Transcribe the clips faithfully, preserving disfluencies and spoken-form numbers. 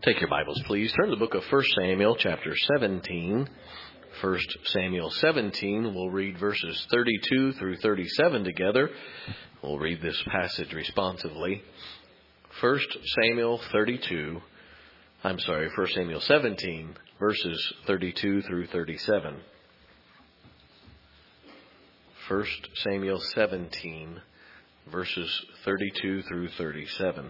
Take your Bibles, please. Turn to the book of First Samuel, chapter seventeen. First Samuel seventeen, we'll read verses thirty-two through thirty-seven together. We'll read this passage responsively. First Samuel thirty-two, I'm sorry, First Samuel seventeen, verses thirty-two through thirty-seven. First Samuel seventeen, verses thirty-two through thirty-seven.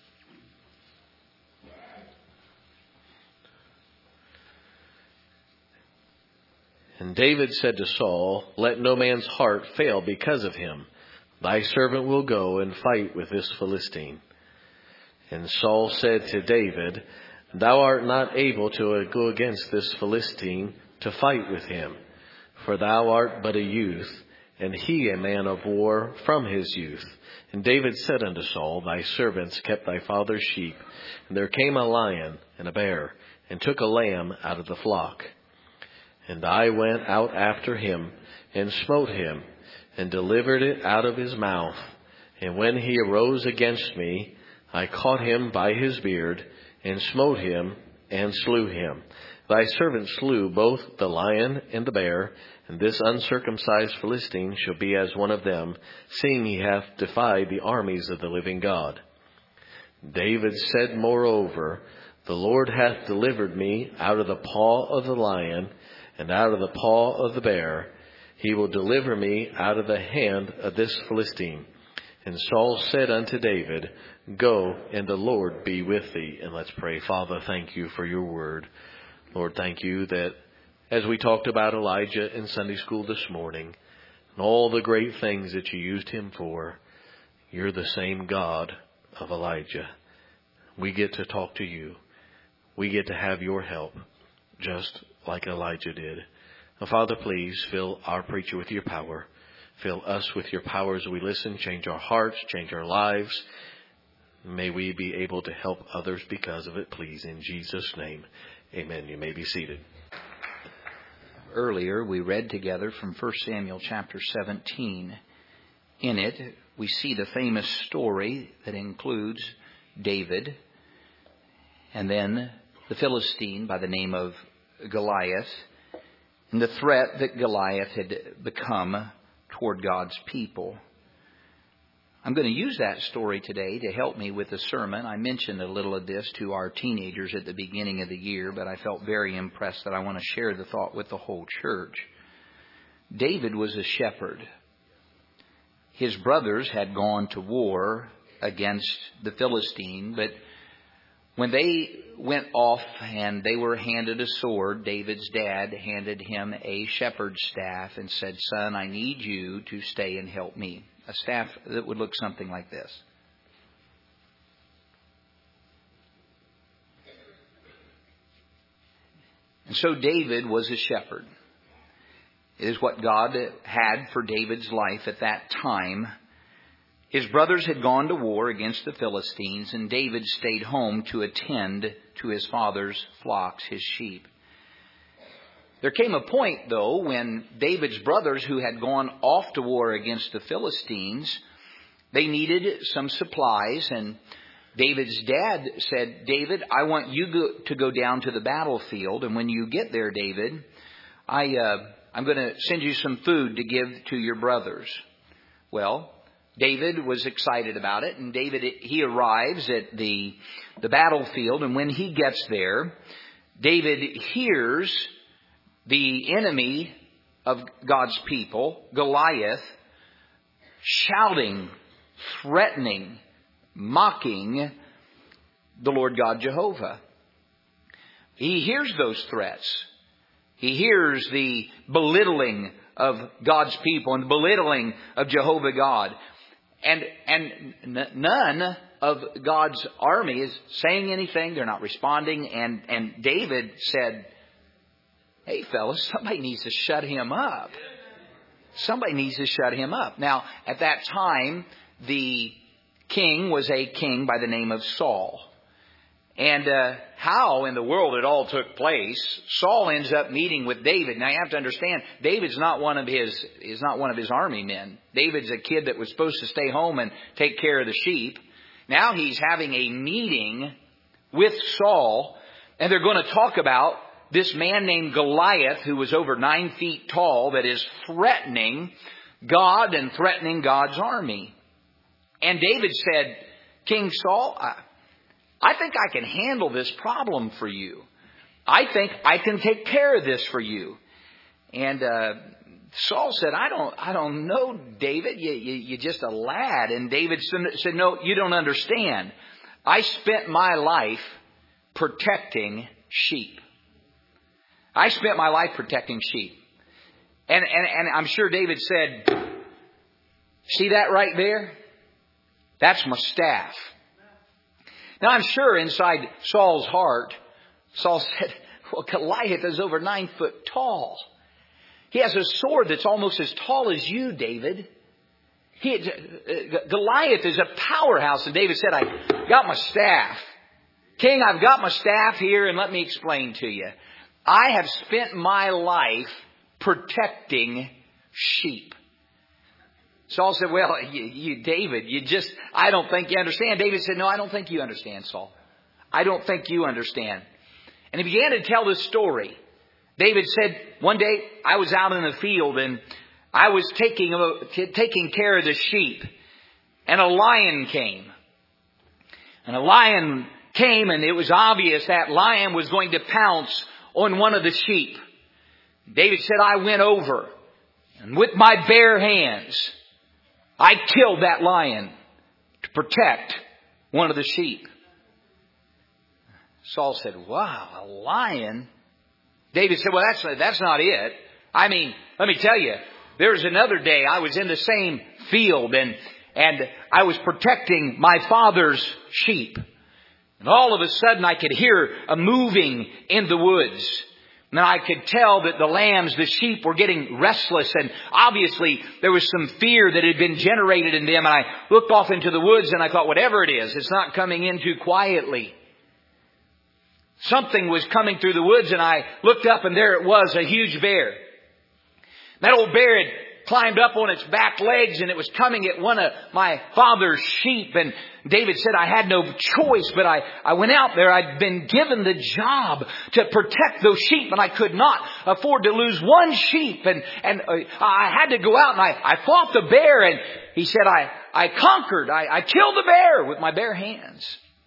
And David said to Saul, "Let no man's heart fail because of him. Thy servant will go and fight with this Philistine." And Saul said to David, "Thou art not able to go against this Philistine to fight with him, for thou art but a youth, and he a man of war from his youth." And David said unto Saul, "Thy servants kept thy father's sheep, and there came a lion and a bear, and took a lamb out of the flock. And I went out after him, and smote him, and delivered it out of his mouth. And when he arose against me, I caught him by his beard, and smote him, and slew him. Thy servant slew both the lion and the bear, and this uncircumcised Philistine shall be as one of them, seeing he hath defied the armies of the living God." David said moreover, "The Lord hath delivered me out of the paw of the lion, and out of the paw of the bear. He will deliver me out of the hand of this Philistine." And Saul said unto David, "Go, and the Lord be with thee." And let's pray. Father, thank you for your word. Lord, thank you that as we talked about Elijah in Sunday school this morning, and all the great things that you used him for, you're the same God of Elijah. We get to talk to you. We get to have your help, just like Elijah did. Now, Father, please fill our preacher with your power. Fill us with your power as we listen. Change our hearts, change our lives. May we be able to help others because of it, please. In Jesus' name, amen. You may be seated. Earlier, we read together from First Samuel chapter seventeen. In it, we see the famous story that includes David and then the Philistine by the name of Goliath, and the threat that Goliath had become toward God's people. I'm going to use that story today to help me with the sermon. I mentioned a little of this to our teenagers at the beginning of the year, but I felt very impressed that I want to share the thought with the whole church. David was a shepherd. His brothers had gone to war against the Philistine, but when they went off and they were handed a sword, David's dad handed him a shepherd's staff and said, "Son, I need you to stay and help me." A staff that would look something like this. And so David was a shepherd. It is what God had for David's life at that time. His brothers had gone to war against the Philistines, and David stayed home to attend to his father's flocks, his sheep. There came a point, though, when David's brothers, who had gone off to war against the Philistines, they needed some supplies, and David's dad said, "David, I want you go, to go down to the battlefield, and when you get there, David, I, uh, I'm going to send you some food to give to your brothers." Well, David was excited about it, and David, he arrives at the, the battlefield, and when he gets there, David hears the enemy of God's people, Goliath, shouting, threatening, mocking the Lord God Jehovah. He hears those threats. He hears the belittling of God's people and the belittling of Jehovah God. And and none of God's army is saying anything. They're not responding. And, and David said, "Hey, fellas, somebody needs to shut him up. Somebody needs to shut him up." Now, at that time, the king was a king by the name of Saul. And uh, how in the world it all took place, Saul ends up meeting with David. Now you have to understand, David's not one of his is not one of his army men. David's a kid that was supposed to stay home and take care of the sheep. Now he's having a meeting with Saul, and they're going to talk about this man named Goliath, who was over nine feet tall, that is threatening God and threatening God's army. And David said, King Saul, I, I think I can handle this problem for you. I think I can take care of this for you. And uh, Saul said, I don't I don't know, David. You, you, you're just a lad. And David said, no, you don't understand. I spent my life protecting sheep. I spent my life protecting sheep. And, and, and I'm sure David said, see that right there? That's my staff. Now I'm sure inside Saul's heart, Saul said, well, Goliath is over nine foot tall. He has a sword that's almost as tall as you, David. He, uh, Goliath is a powerhouse. And David said, I got my staff. King, I've got my staff here, and let me explain to you. I have spent my life protecting sheep. Saul said, well, you, you, David, you just, I don't think you understand. David said, no, I don't think you understand, Saul. I don't think you understand. And he began to tell this story. David said, one day I was out in the field and I was taking, taking care of the sheep, and a lion came. And a lion came, and it was obvious that lion was going to pounce on one of the sheep. David said, I went over, and with my bare hands, I killed that lion to protect one of the sheep. Saul said, wow, a lion? David said, well, that's, that's not it. I mean, let me tell you, there was another day I was in the same field, and, and I was protecting my father's sheep. And all of a sudden I could hear a moving in the woods. And I could tell that the lambs, the sheep, were getting restless. And obviously there was some fear that had been generated in them. And I looked off into the woods and I thought, whatever it is, it's not coming in too quietly. Something was coming through the woods, and I looked up, and there it was, a huge bear. That old bear had climbed up on its back legs, and it was coming at one of my father's sheep. And David said, I had no choice, but I, I went out there. I'd been given the job to protect those sheep, and I could not afford to lose one sheep. And, and I had to go out, and I, I fought the bear. And he said, I, I conquered. I, I killed the bear with my bare hands.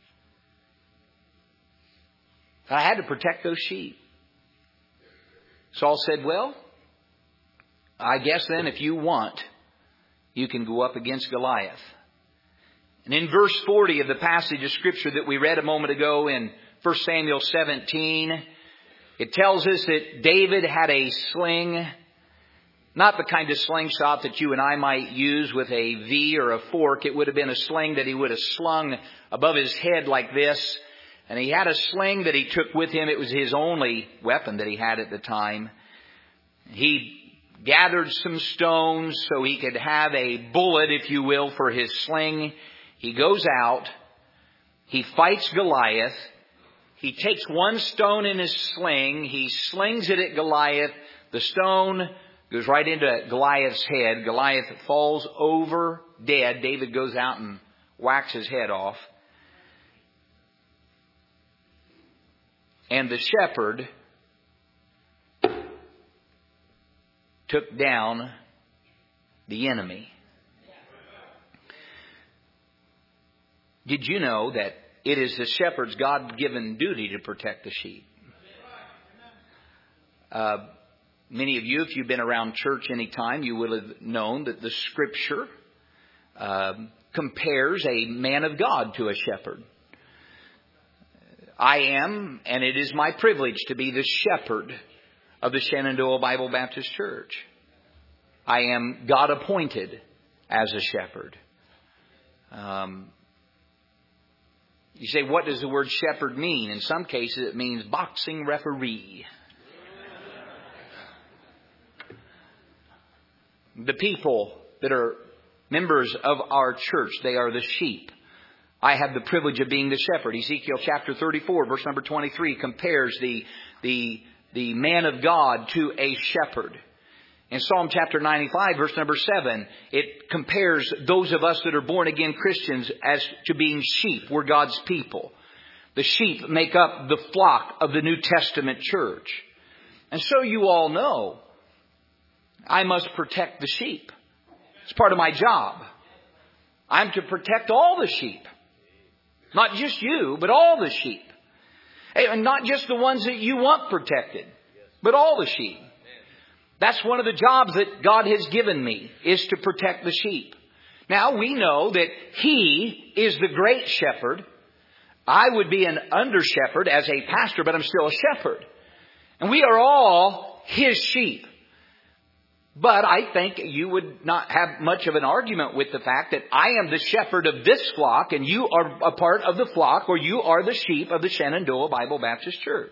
I had to protect those sheep. Saul said, well, I guess then if you want, you can go up against Goliath. And in verse forty of the passage of Scripture that we read a moment ago in First Samuel seventeen, it tells us that David had a sling, not the kind of slingshot that you and I might use with a V or a fork. It would have been a sling that he would have slung above his head like this. And he had a sling that he took with him. It was his only weapon that he had at the time. He gathered some stones so he could have a bullet, if you will, for his sling. He goes out. He fights Goliath. He takes one stone in his sling. He slings it at Goliath. The stone goes right into Goliath's head. Goliath falls over dead. David goes out and whacks his head off. And the shepherd took down the enemy. Did you know that it is the shepherd's God-given duty to protect the sheep? Uh, many of you, if you've been around church any time, you will have known that the Scripture uh, compares a man of God to a shepherd. I am, and it is my privilege to be the shepherd of the Shenandoah Bible Baptist Church. I am God appointed as a shepherd. Um, you say, what does the word shepherd mean? In some cases, it means boxing referee. The people that are members of our church, they are the sheep. I have the privilege of being the shepherd. Ezekiel chapter thirty-four, verse number twenty-three, compares the, the, the man of God to a shepherd. In Psalm chapter ninety-five, verse number seven, it compares those of us that are born again Christians as to being sheep. We're God's people. The sheep make up the flock of the New Testament church. And so you all know, I must protect the sheep. It's part of my job. I'm to protect all the sheep. Not just you, but all the sheep. And not just the ones that you want protected, but all the sheep. That's one of the jobs that God has given me, is to protect the sheep. Now, we know that He is the great shepherd. I would be an under shepherd as a pastor, but I'm still a shepherd. And we are all His sheep. But I think you would not have much of an argument with the fact that I am the shepherd of this flock and you are a part of the flock, or you are the sheep of the Shenandoah Bible Baptist Church.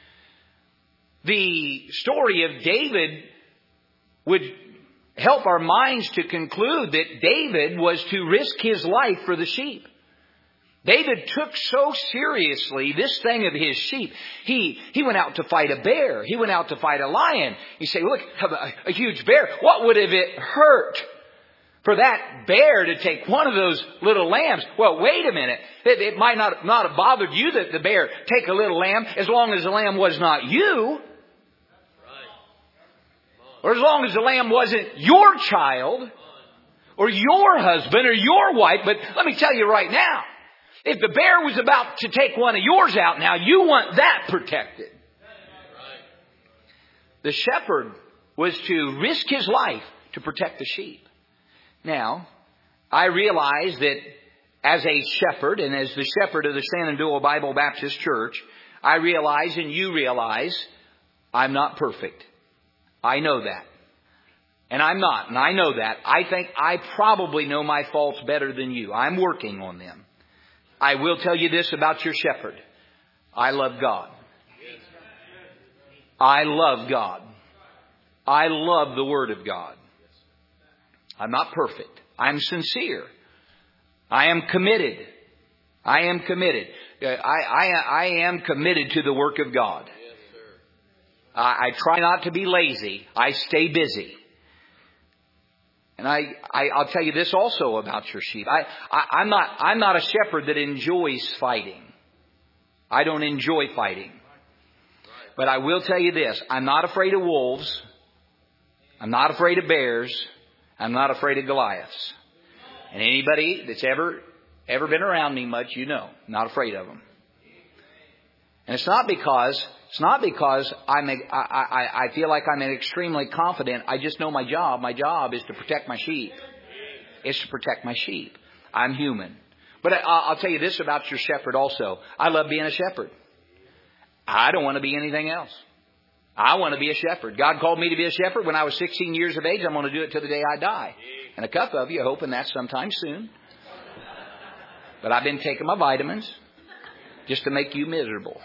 The story of David would help our minds to conclude that David was to risk his life for the sheep. David took so seriously this thing of his sheep. He he went out to fight a bear. He went out to fight a lion. You say, look, a, a huge bear. What would have it hurt for that bear to take one of those little lambs? Well, wait a minute. It, it might not, not have bothered you that the bear take a little lamb as long as the lamb was not you. Or as long as the lamb wasn't your child or your husband or your wife. But let me tell you right now, if the bear was about to take one of yours out now, you want that protected. The shepherd was to risk his life to protect the sheep. Now, I realize that as a shepherd and as the shepherd of the Shenandoah Bible Baptist Church, I realize and you realize I'm not perfect. I know that. And I'm not. And I know that. I think I probably know my faults better than you. I'm working on them. I will tell you this about your shepherd. I love God. I love God. I love the Word of God. I'm not perfect. I'm sincere. I am committed. I am committed. I, I, I am committed to the work of God. I, I try not to be lazy. I stay busy. And I, I, I'll tell you this also about your sheep. I, I, I'm not, I'm not a shepherd that enjoys fighting. I don't enjoy fighting. But I will tell you this. I'm not afraid of wolves. I'm not afraid of bears. I'm not afraid of Goliaths. And anybody that's ever, ever been around me much, you know, I'm not afraid of them. And it's not because, it's not because I'm a, I, I, I feel like I'm extremely confident. I just know my job. My job is to protect my sheep. It's to protect my sheep. I'm human. But I, I'll tell you this about your shepherd also. I love being a shepherd. I don't want to be anything else. I want to be a shepherd. God called me to be a shepherd when I was sixteen years of age. I'm going to do it till the day I die. And a couple of you are hoping that's sometime soon. But I've been taking my vitamins just to make you miserable.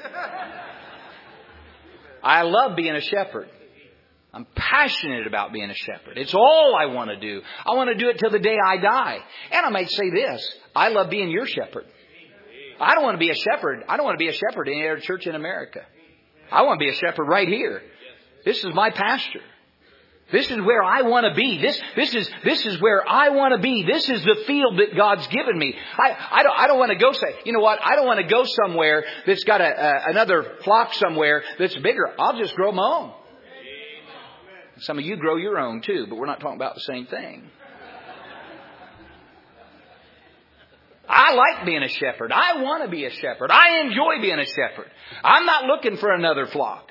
I love being a shepherd. I'm passionate about being a shepherd. It's all I want to do. I want to do it till the day I die. And I might say this. I love being your shepherd. I don't want to be a shepherd. I don't want to be a shepherd in any other church in America. I want to be a shepherd right here. This is my pasture. This is where I want to be. This, this is, this is where I want to be. This is the field that God's given me. I, I don't, I don't want to go say, you know what? I don't want to go somewhere that's got a, a, another flock somewhere that's bigger. I'll just grow my own. Some of you grow your own too, but we're not talking about the same thing. I like being a shepherd. I want to be a shepherd. I enjoy being a shepherd. I'm not looking for another flock.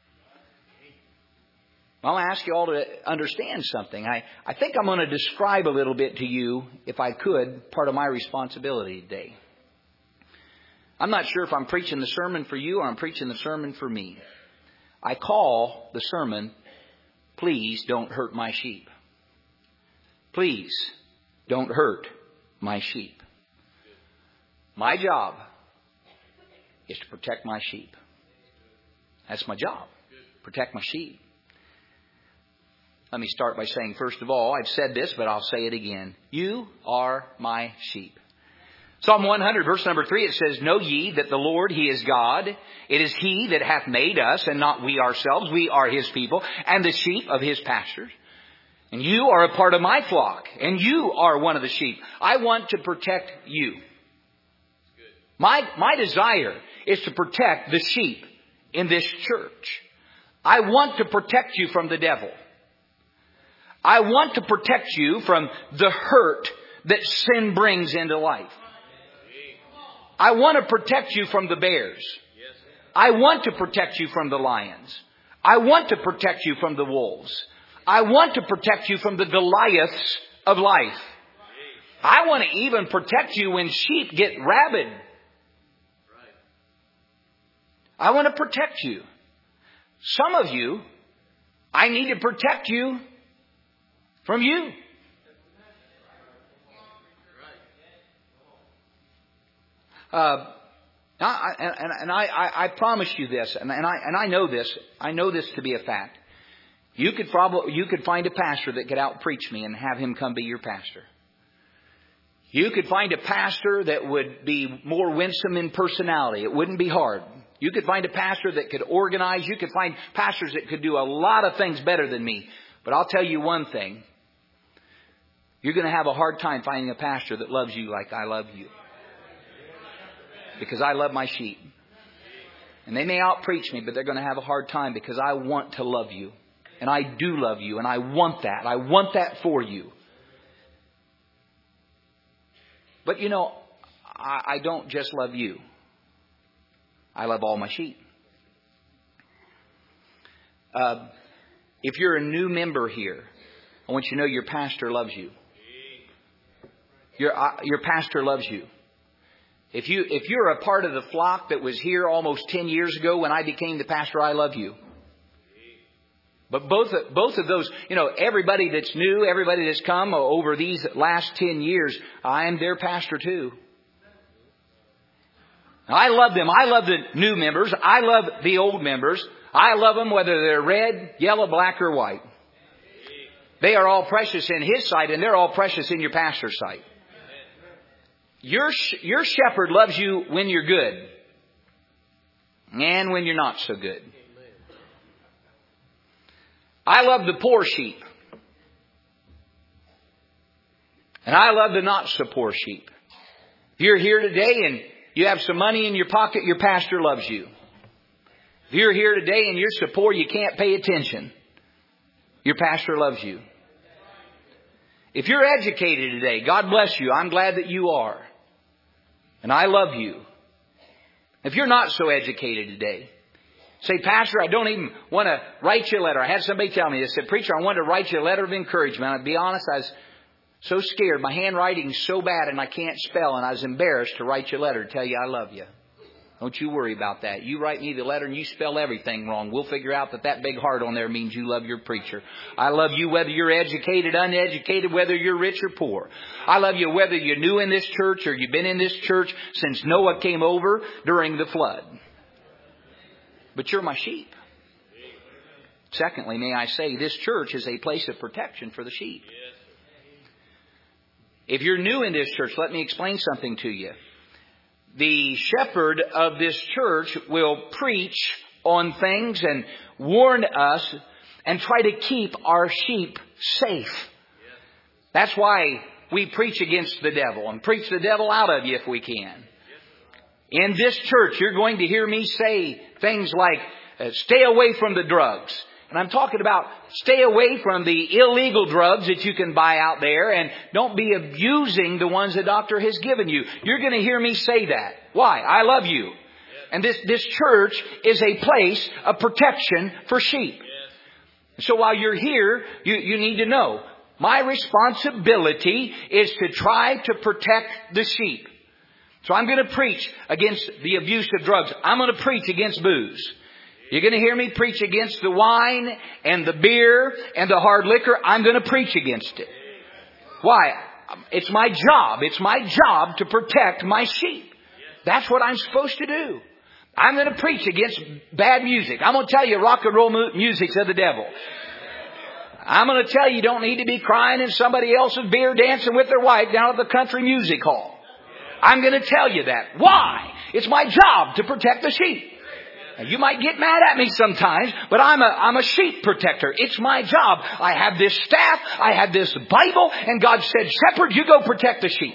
I want to ask you all to understand something. I, I think I'm going to describe a little bit to you, if I could, part of my responsibility today. I'm not sure if I'm preaching the sermon for you or I'm preaching the sermon for me. I call the sermon, Please Don't Hurt My Sheep. Please don't hurt my sheep. My job is to protect my sheep. That's my job. Protect my sheep. Let me start by saying, first of all, I've said this, but I'll say it again. You are my sheep. Psalm one hundred, verse number three, it says, Know ye that the Lord, He is God. It is He that hath made us, and not we ourselves. We are His people, and the sheep of His pastures. And you are a part of my flock, and you are one of the sheep. I want to protect you. My, my desire is to protect the sheep in this church. I want to protect you from the devil. I want to protect you from the hurt that sin brings into life. I want to protect you from the bears. I want to protect you from the lions. I want to protect you from the wolves. I want to protect you from the Goliaths of life. I want to even protect you when sheep get rabid. I want to protect you. Some of you, I need to protect you from you. Uh, I, and and I, I, I promise you this, and, and I and I know this. I know this to be a fact. You could probably you could find a pastor that could out preach me and have him come be your pastor. You could find a pastor that would be more winsome in personality. It wouldn't be hard. You could find a pastor that could organize. You could find pastors that could do a lot of things better than me. But I'll tell you one thing. You're going to have a hard time finding a pastor that loves you like I love you. Because I love my sheep. And they may out-preach me, but they're going to have a hard time because I want to love you. And I do love you. And I want that. I want that for you. But you know, I, I don't just love you. I love all my sheep. Uh, if you're a new member here, I want you to know your pastor loves you. Your, uh, your pastor loves you. If you, if you're a part of the flock that was here almost ten years ago when I became the pastor, I love you. But both, both of those, you know, everybody that's new, everybody that's come over these last ten years, I am their pastor too. I love them. I love the new members. I love the old members. I love them whether they're red, yellow, black, or white. They are all precious in His sight, and they're all precious in your pastor's sight. Your, your shepherd loves you when you're good and when you're not so good. I love the poor sheep. And I love the not so poor sheep. If you're here today and you have some money in your pocket, your pastor loves you. If you're here today and you're so poor you can't pay attention, your pastor loves you. If you're educated today, God bless you. I'm glad that you are. And I love you. If you're not so educated today, say, Pastor, I don't even want to write you a letter. I had somebody tell me, they said, Preacher, I wanted to write you a letter of encouragement. I'll be honest, I was so scared. My handwriting's so bad and I can't spell, and I was embarrassed to write you a letter to tell you I love you. Don't you worry about that. You write me the letter and you spell everything wrong. We'll figure out that that big heart on there means you love your preacher. I love you whether you're educated, uneducated, whether you're rich or poor. I love you whether you're new in this church or you've been in this church since Noah came over during the flood. But you're my sheep. Secondly, may I say, this church is a place of protection for the sheep. If you're new in this church, let me explain something to you. The shepherd of this church will preach on things and warn us and try to keep our sheep safe. That's why we preach against the devil and preach the devil out of you if we can. In this church, you're going to hear me say things like, uh, stay away from the drugs. And I'm talking about stay away from the illegal drugs that you can buy out there, and don't be abusing the ones the doctor has given you. You're going to hear me say that. Why? I love you. And this, this church is a place of protection for sheep. So while you're here, you, you need to know, my responsibility is to try to protect the sheep. So I'm going to preach against the abuse of drugs. I'm going to preach against booze. You're going to hear me preach against the wine and the beer and the hard liquor. I'm going to preach against it. Why? It's my job. It's my job to protect my sheep. That's what I'm supposed to do. I'm going to preach against bad music. I'm going to tell you rock and roll music's of the devil. I'm going to tell you you don't need to be crying in somebody else's beer dancing with their wife down at the country music hall. I'm going to tell you that. Why? It's my job to protect the sheep. Now, you might get mad at me sometimes, but I'm a, I'm a sheep protector. It's my job. I have this staff. I have this Bible. And God said, Shepherd, you go protect the sheep.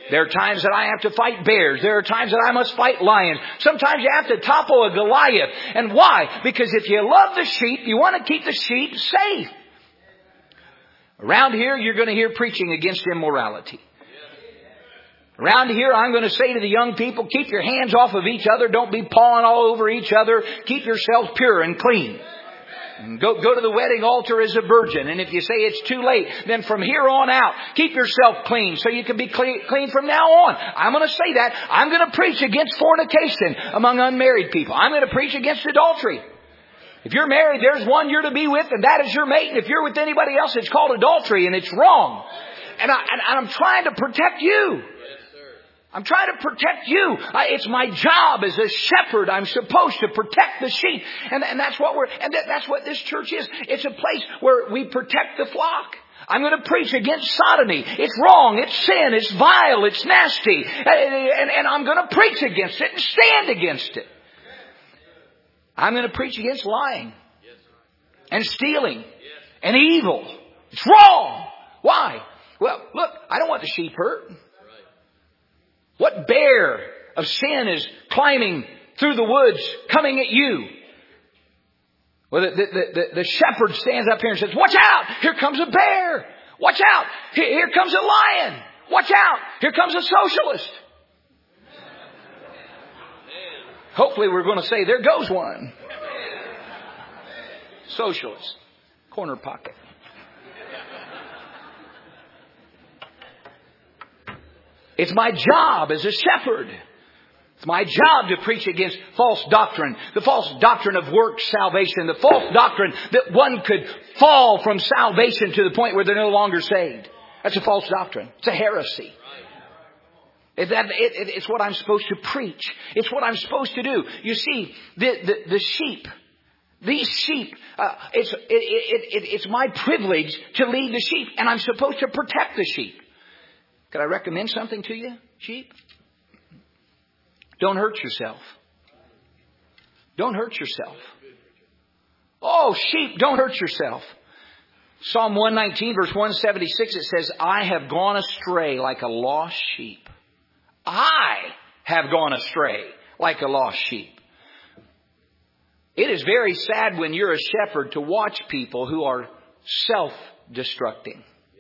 There are times that I have to fight bears. There are times that I must fight lions. Sometimes you have to topple a Goliath. And why? Because if you love the sheep, you want to keep the sheep safe. Around here, you're going to hear preaching against immorality. Around here, I'm going to say to the young people, keep your hands off of each other. Don't be pawing all over each other. Keep yourselves pure and clean. And go, go to the wedding altar as a virgin. And if you say it's too late, then from here on out, keep yourself clean so you can be clean, clean from now on. I'm going to say that. I'm going to preach against fornication among unmarried people. I'm going to preach against adultery. If you're married, there's one you're to be with, and that is your mate. And if you're with anybody else, it's called adultery, and it's wrong. And, I, and I'm trying to protect you. I'm trying to protect you. I, it's my job as a shepherd. I'm supposed to protect the sheep. And, and that's what we're, and that, that's what this church is. It's a place where we protect the flock. I'm going to preach against sodomy. It's wrong. It's sin. It's vile. It's nasty. And, and, and I'm going to preach against it and stand against it. I'm going to preach against lying and stealing and evil. It's wrong. Why? Well, look, I don't want the sheep hurt. What bear of sin is climbing through the woods, coming at you? Well, the, the, the, the shepherd stands up here and says, watch out! Here comes a bear! Watch out! Here, here comes a lion! Watch out! Here comes a socialist! Hopefully we're going to say, there goes one. Socialist. Corner pocket. It's my job as a shepherd. It's my job to preach against false doctrine. The false doctrine of works salvation. The false doctrine that one could fall from salvation to the point where they're no longer saved. That's a false doctrine. It's a heresy. It, it, it, it's what I'm supposed to preach. It's what I'm supposed to do. You see, the, the, the sheep, these sheep, uh, it's, it, it, it, it's my privilege to lead the sheep. And I'm supposed to protect the sheep. Could I recommend something to you, sheep? Don't hurt yourself. Don't hurt yourself. Oh, sheep, don't hurt yourself. Psalm one nineteen, verse one seventy-six, it says, I have gone astray like a lost sheep. I have gone astray like a lost sheep. It is very sad when you're a shepherd to watch people who are self-destructing.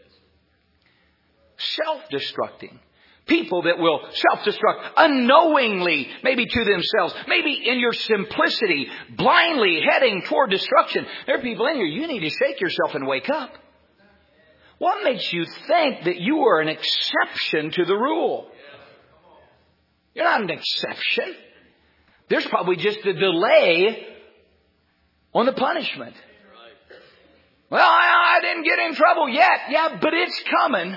Self-destructing. People that will self-destruct unknowingly, maybe to themselves, maybe in your simplicity, blindly heading toward destruction. There are people in here, you need to shake yourself and wake up. What makes you think that you are an exception to the rule? You're not an exception. There's probably just a delay on the punishment. Well, I, I didn't get in trouble yet. Yeah, but it's coming.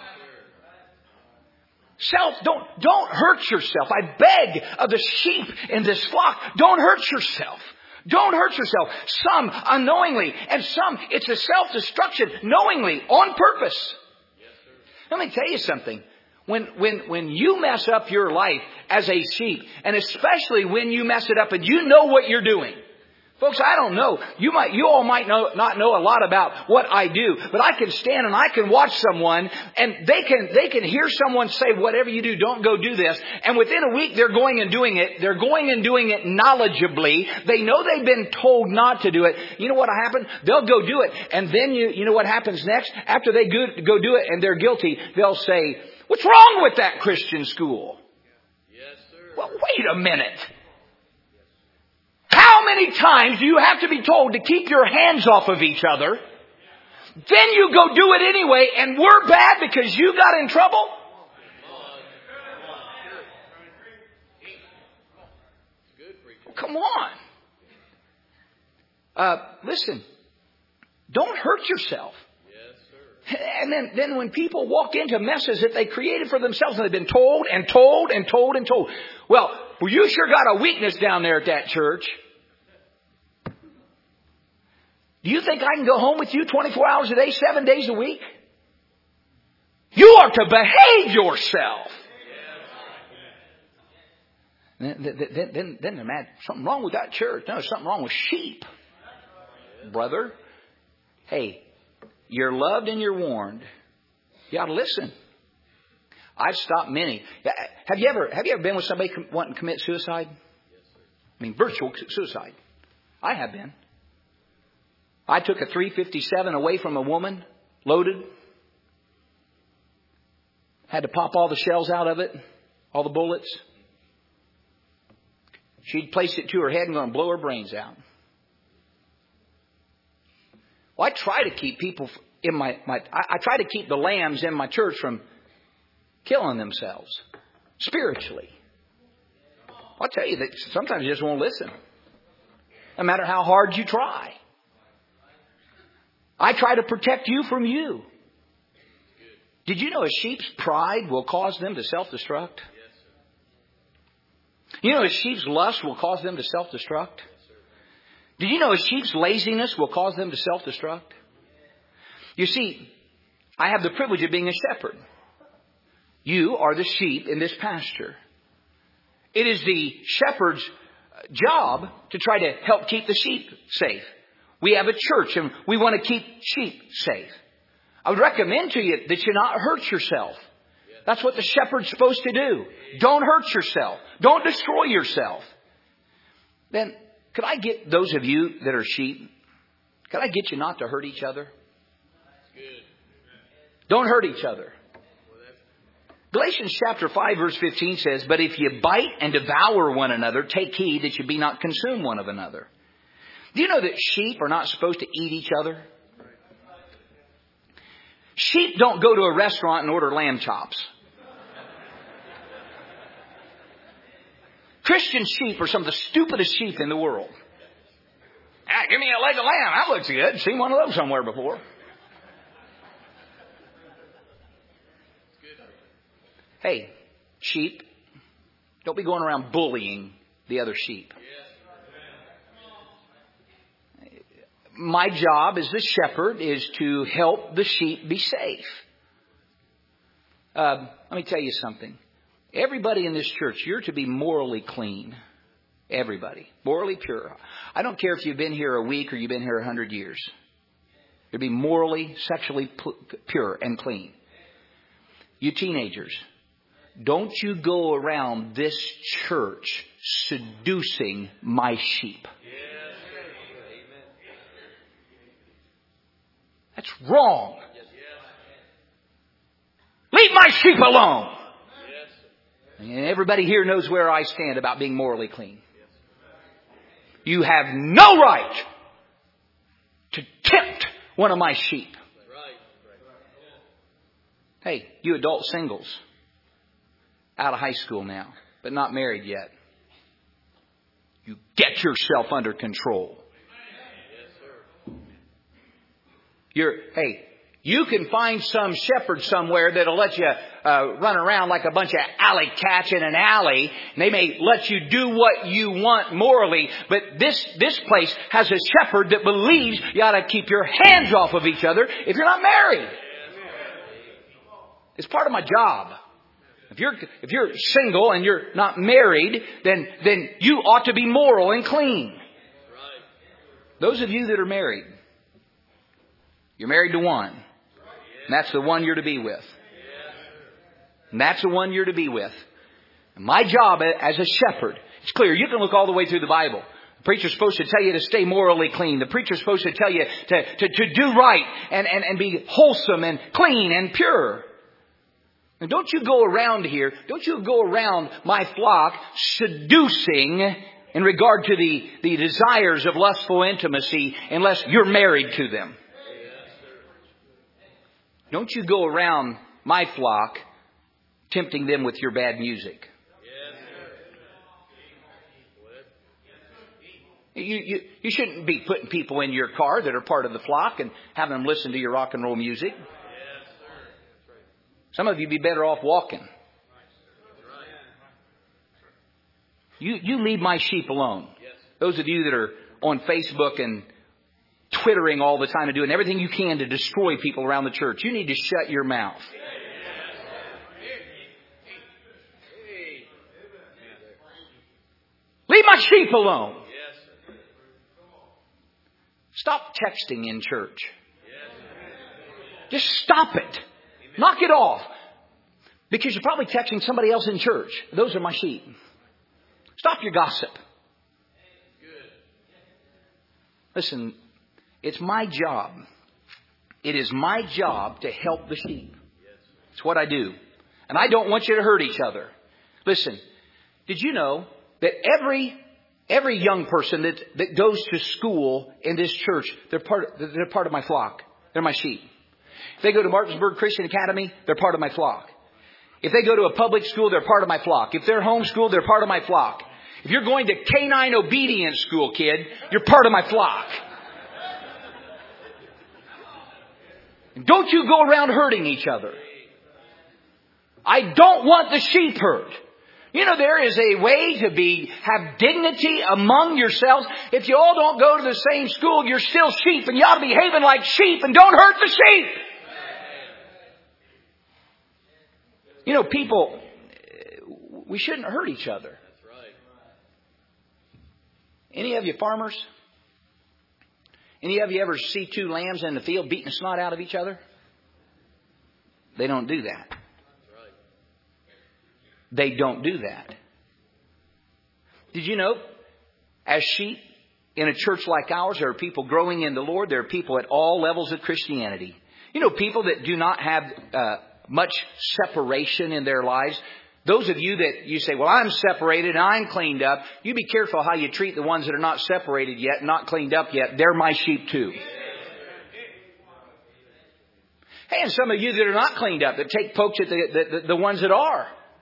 Self, don't, don't hurt yourself. I beg of the sheep in this flock, don't hurt yourself. Don't hurt yourself. Some unknowingly, and some it's a self-destruction knowingly, on purpose. Let me tell you something. When, when, when you mess up your life as a sheep, and especially when you mess it up and you know what you're doing. Folks, I don't know. You might, you all might know, not know a lot about what I do, but I can stand and I can watch someone and they can, they can hear someone say, whatever you do, don't go do this. And within a week, they're going and doing it. They're going and doing it knowledgeably. They know they've been told not to do it. You know what happened? They'll go do it. And then you, you know what happens next? After they go, go do it and they're guilty, they'll say, what's wrong with that Christian school? Yes, sir. Well, wait a minute. How many times do you have to be told to keep your hands off of each other? Then you go do it anyway, and we're bad because you got in trouble? Come on. Uh, listen, don't hurt yourself. And then, then when people walk into messes that they created for themselves and they've been told and told and told and told. Well, well, you sure got a weakness down there at that church. Do you think I can go home with you twenty-four hours a day, seven days a week? You are to behave yourself. Then, then, then, then they're mad. Something wrong with that church. No, there's something wrong with sheep. Brother, hey, you're loved and you're warned. You ought to listen. I've stopped many. Have you ever have you ever been with somebody wanting to commit suicide? I mean, virtual suicide. I have been. I took a three fifty-seven away from a woman, loaded. Had to pop all the shells out of it, all the bullets. She'd placed it to her head and going to blow her brains out. Well, I try to keep people in my, my I, I try to keep the lambs in my church from killing themselves spiritually. I'll tell you that sometimes you just won't listen. No matter how hard you try. I try to protect you from you. Did you know a sheep's pride will cause them to self-destruct? You know a sheep's lust will cause them to self-destruct? Did you know a sheep's laziness will cause them to self-destruct? You see, I have the privilege of being a shepherd. You are the sheep in this pasture. It is the shepherd's job to try to help keep the sheep safe. We have a church and we want to keep sheep safe. I would recommend to you that you not hurt yourself. That's what the shepherd's supposed to do. Don't hurt yourself. Don't destroy yourself. Then, could I get those of you that are sheep, could I get you not to hurt each other? Don't hurt each other. Galatians chapter five verse fifteen says, but if you bite and devour one another, take heed that you be not consumed one of another. Do you know that sheep are not supposed to eat each other? Sheep don't go to a restaurant and order lamb chops. Christian sheep are some of the stupidest sheep in the world. Ah, give me a leg of lamb. That looks good. I've seen one of those somewhere before. Hey, sheep, don't be going around bullying the other sheep. My job as the shepherd is to help the sheep be safe. Uh, let me tell you something. Everybody in this church, you're to be morally clean. Everybody. Morally pure. I don't care if you've been here a week or you've been here a hundred years. You're to be morally, sexually pure and clean. You teenagers, don't you go around this church seducing my sheep. That's wrong. Leave my sheep alone. And everybody here knows where I stand about being morally clean. You have no right to tempt one of my sheep. Hey, you adult singles, out of high school now, but not married yet. You get yourself under control. You're, hey, you can find some shepherd somewhere that'll let you uh, run around like a bunch of alley cats in an alley. And they may let you do what you want morally. But this, this place has a shepherd that believes you ought to keep your hands off of each other if you're not married. It's part of my job. If you're, if you're single and you're not married, then, then you ought to be moral and clean. Those of you that are married, you're married to one. And that's the one you're to be with. And that's the one you're to be with. And my job as a shepherd, it's clear. You can look all the way through the Bible. The preacher's supposed to tell you to stay morally clean. The preacher's supposed to tell you to, to, to do right and, and, and be wholesome and clean and pure. And don't you go around here, don't you go around my flock seducing in regard to the, the desires of lustful intimacy unless you're married to them. Don't you go around my flock tempting them with your bad music. You, you, you shouldn't be putting people in your car that are part of the flock and having them listen to your rock and roll music. Some of you be better off walking. You, you leave my sheep alone. Those of you that are on Facebook and Twittering all the time and doing everything you can to destroy people around the church, you need to shut your mouth. Leave my sheep alone. Stop texting in church. Just stop it. Knock it off. Because you're probably texting somebody else in church. Those are my sheep. Stop your gossip. Listen, it's my job. It is my job to help the sheep. It's what I do. And I don't want you to hurt each other. Listen, did you know that every every young person that, that goes to school in this church, they're part, they're part of my flock. They're my sheep. If they go to Martinsburg Christian Academy, they're part of my flock. If they go to a public school, they're part of my flock. If they're homeschooled, they're part of my flock. If you're going to canine obedience school, kid, you're part of my flock. And don't you go around hurting each other. I don't want the sheep hurt. You know, there is a way to be have dignity among yourselves. If you all don't go to the same school, you're still sheep, and you ought to be behaving like sheep, and don't hurt the sheep. You know, people, we shouldn't hurt each other. Any of you farmers? Any of you ever see two lambs in the field beating the snot out of each other? They don't do that. They don't do that. Did you know, as sheep in a church like ours, there are people growing in the Lord. There are people at all levels of Christianity. You know, people that do not have uh, much separation in their lives. Those of you that you say, well, I'm separated and I'm cleaned up. You be careful how you treat the ones that are not separated yet, not cleaned up yet. They're my sheep too. Hey, and some of you that are not cleaned up, that take pokes at the, the, the ones that are.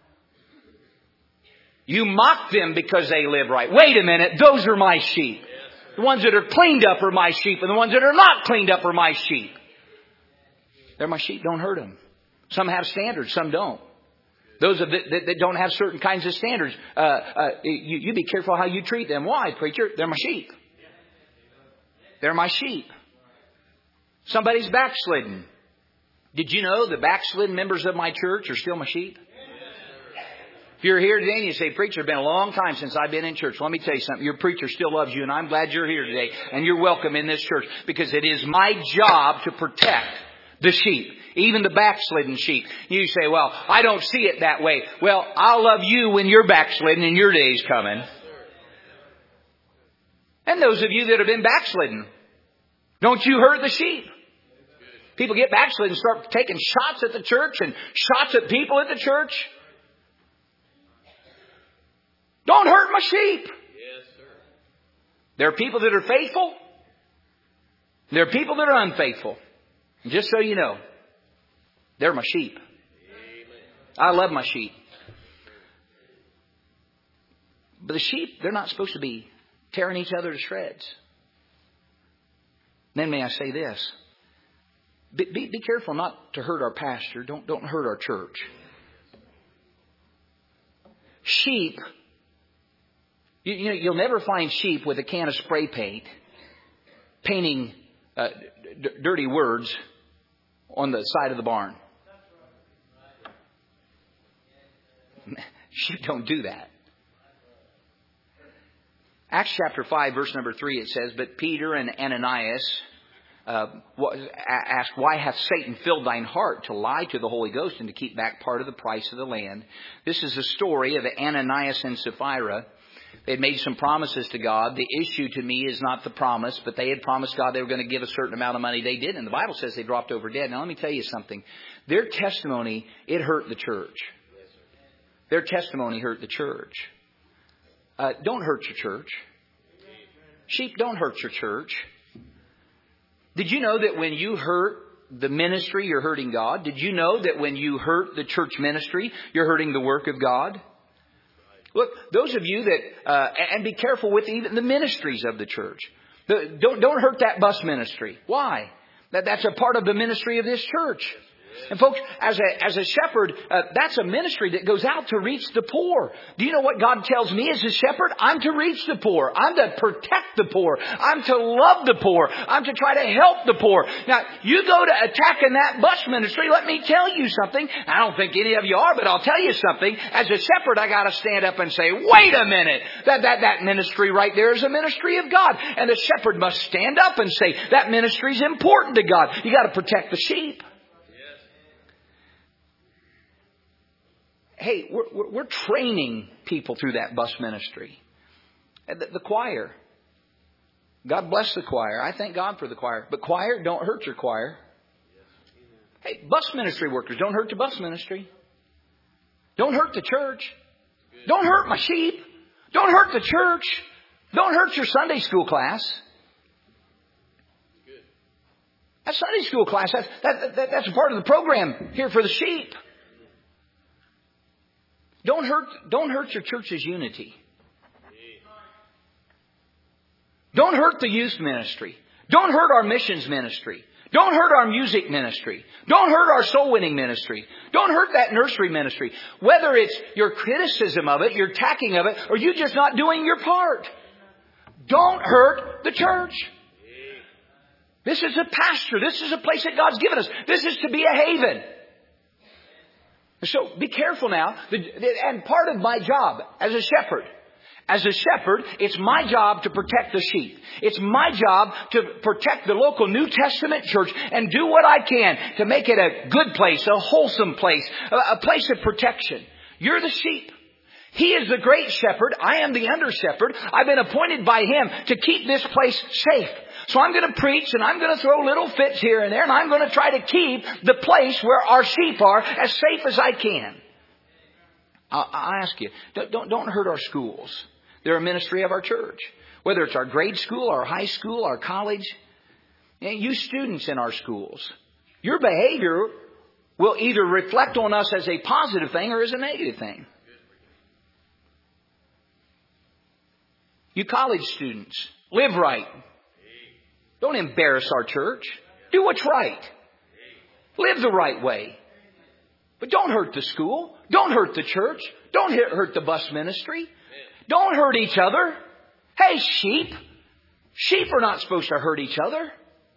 You mock them because they live right. Wait a minute, those are my sheep. The ones that are cleaned up are my sheep, and the ones that are not cleaned up are my sheep. They're my sheep, don't hurt them. Some have standards, some don't. Those that, that, that don't have certain kinds of standards, uh, uh, you, you be careful how you treat them. Why, preacher? They're my sheep. They're my sheep. Somebody's backslidden. Did you know the backslidden members of my church are still my sheep? If you're here today and you say, preacher, it's been a long time since I've been in church. Let me tell you something. Your preacher still loves you, and I'm glad you're here today. And you're welcome in this church, because it is my job to protect the sheep. Even the backslidden sheep. You say, well, I don't see it that way. Well, I'll love you when you're backslidden and your day's coming. And those of you that have been backslidden, don't you hurt the sheep. People get backslidden and start taking shots at the church and shots at people at the church. Don't hurt my sheep. Yes, sir. There are people that are faithful. There are people that are unfaithful. And just so you know, they're my sheep. Amen. I love my sheep. But the sheep, they're not supposed to be tearing each other to shreds. Then may I say this. Be, be, be careful not to hurt our pastor. Don't, don't hurt our church. Sheep, you, you know, you'll never find sheep with a can of spray paint painting uh, d- dirty words on the side of the barn. Sheep don't do that. Acts chapter five, verse number three, it says, but Peter and Ananias uh, asked, why hath Satan filled thine heart to lie to the Holy Ghost and to keep back part of the price of the land? This is the story of Ananias and Sapphira. They had made some promises to God. The issue to me is not the promise, but they had promised God they were going to give a certain amount of money. They did, and the Bible says they dropped over dead. Now let me tell you something. Their testimony, it hurt the church. Their testimony hurt the church. Uh, don't hurt your church. Sheep, don't hurt your church. Did you know that when you hurt the ministry, you're hurting God? Did you know that when you hurt the church ministry, you're hurting the work of God? Look, those of you that, uh, and be careful with even the ministries of the church. The, don't, don't hurt that bus ministry. Why? That, that's a part of the ministry of this church. And folks, as a, as a shepherd, uh, that's a ministry that goes out to reach the poor. Do you know what God tells me as a shepherd? I'm to reach the poor. I'm to protect the poor. I'm to love the poor. I'm to try to help the poor. Now, you go to attacking that bus ministry, let me tell you something. I don't think any of you are, but I'll tell you something. As a shepherd, I got to stand up and say, wait a minute. That, that, that ministry right there is a ministry of God. And the shepherd must stand up and say, that ministry is important to God. You got to protect the sheep. hey, we're, we're, we're training people through that bus ministry. The, the choir. God bless the choir. I thank God for the choir. But choir, don't hurt your choir. Hey, bus ministry workers, don't hurt your bus ministry. Don't hurt the church. Don't hurt my sheep. Don't hurt the church. Don't hurt your Sunday school class. That Sunday school class, that's, that, that, that's a part of the program here for the sheep. Don't hurt, don't hurt your church's unity. Don't hurt the youth ministry. Don't hurt our missions ministry. Don't hurt our music ministry. Don't hurt our soul winning ministry. Don't hurt that nursery ministry. Whether it's your criticism of it, your attacking of it, or you just not doing your part. Don't hurt the church. This is a pasture. This is a place that God's given us. This is to be a haven. So be careful now. And part of my job as a shepherd, As a shepherd, it's my job to protect the sheep. It's my job to protect the local New Testament church and do what I can to make it a good place, a wholesome place, a place of protection. You're the sheep. He is the great shepherd. I am the under shepherd. I've been appointed by Him to keep this place safe. So I'm going to preach and I'm going to throw little fits here and there, and I'm going to try to keep the place where our sheep are as safe as I can. I ask you, don't, don't hurt our schools. They're a ministry of our church. Whether it's our grade school, our high school, our college. You students in our schools. Your behavior will either reflect on us as a positive thing or as a negative thing. You college students, live right. Don't embarrass our church. Do what's right. Live the right way. But don't hurt the school. Don't hurt the church. Don't hurt the bus ministry. Don't hurt each other. Hey, sheep. Sheep are not supposed to hurt each other.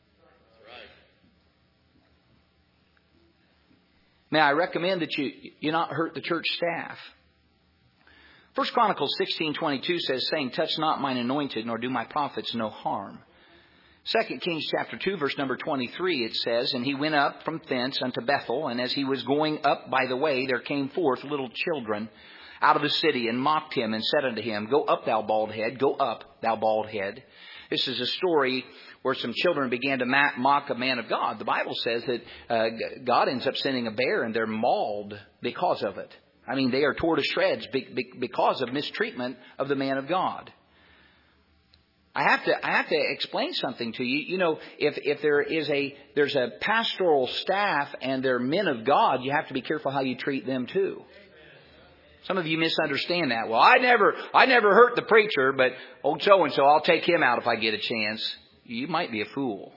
May I recommend that you, you not hurt the church staff. First Chronicles sixteen twenty-two says, saying, touch not mine anointed, nor do my prophets no harm. Second Kings chapter two, verse number twenty-three, it says, and he went up from thence unto Bethel, and as he was going up by the way, there came forth little children out of the city, and mocked him, and said unto him, go up, thou bald head, go up, thou bald head. This is a story where some children began to mock a man of God. The Bible says that uh, God ends up sending a bear, and they're mauled because of it. I mean, they are torn to shreds because of mistreatment of the man of God. I have to, I have to explain something to you. You know, if, if there is a, there's a pastoral staff and they're men of God, you have to be careful how you treat them too. Some of you misunderstand that. Well, I never, I never hurt the preacher, but old so-and-so, I'll take him out if I get a chance. You might be a fool.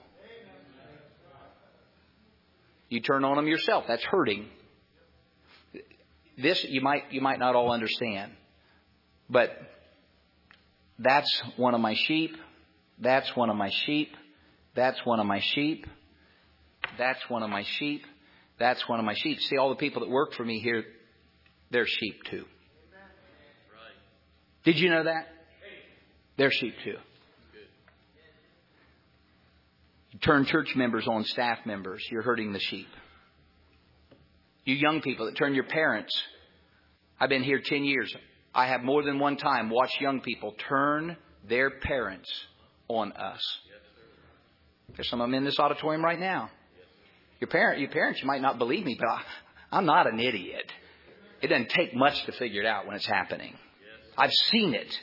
You turn on them yourself. That's hurting. This you might, you might not all understand, but that's one of my sheep. That's one of my sheep. That's one of my sheep. That's one of my sheep. That's one of my sheep. See, all the people that work for me here, they're sheep too. Did you know that? They're sheep too. You turn church members on staff members, you're hurting the sheep. You young people that turn your parents. I've been here ten years. I have more than one time watched young people turn their parents on us. There's some of them in this auditorium right now. Your parent, your parents, you might not believe me, but I, I'm not an idiot. It doesn't take much to figure it out when it's happening. I've seen it.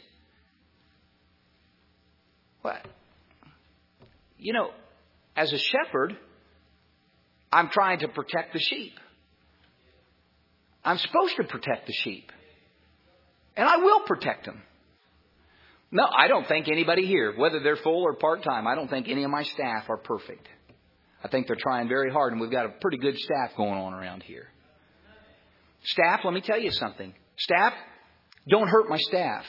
What? You know, as a shepherd, I'm trying to protect the sheep. I'm supposed to protect the sheep. And I will protect them. No, I don't think anybody here, whether they're full or part-time, I don't think any of my staff are perfect. I think they're trying very hard, and we've got a pretty good staff going on around here. Staff, let me tell you something. Staff, don't hurt my staff.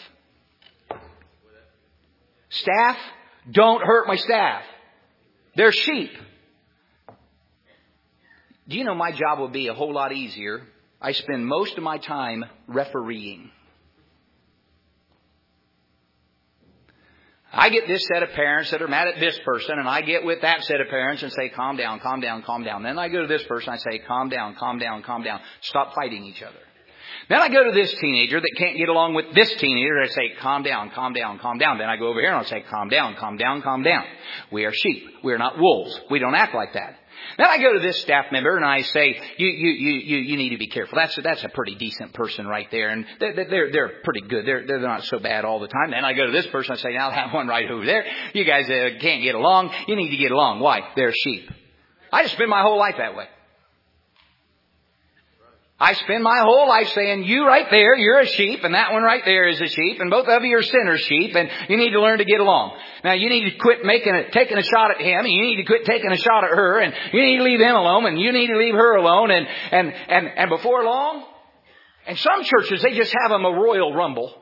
Staff, don't hurt my staff. They're sheep. Do you know my job would be a whole lot easier? I spend most of my time refereeing. I get this set of parents that are mad at this person, and I get with that set of parents and say, calm down, calm down, calm down. Then I go to this person, I say, calm down, calm down, calm down. Stop fighting each other. Then I go to this teenager that can't get along with this teenager. I say, calm down, calm down, calm down. Then I go over here and I'll say, calm down, calm down, calm down. We are sheep. We are not wolves. We don't act like that. Then I go to this staff member and I say, you, you, you, you, you need to be careful. That's, that's a pretty decent person right there. And they're, they're, they're pretty good. They're, they're not so bad all the time. Then I go to this person and I say, now that one right over there, you guys uh, can't get along. You need to get along. Why? They're sheep. I just spend my whole life that way. I spend my whole life saying, you right there, you're a sheep, and that one right there is a sheep, and both of you are sinner sheep, and you need to learn to get along. Now, you need to quit making a, taking a shot at him, and you need to quit taking a shot at her, and you need to leave him alone, and you need to leave her alone, and, and, and, and before long, and some churches, they just have them a royal rumble.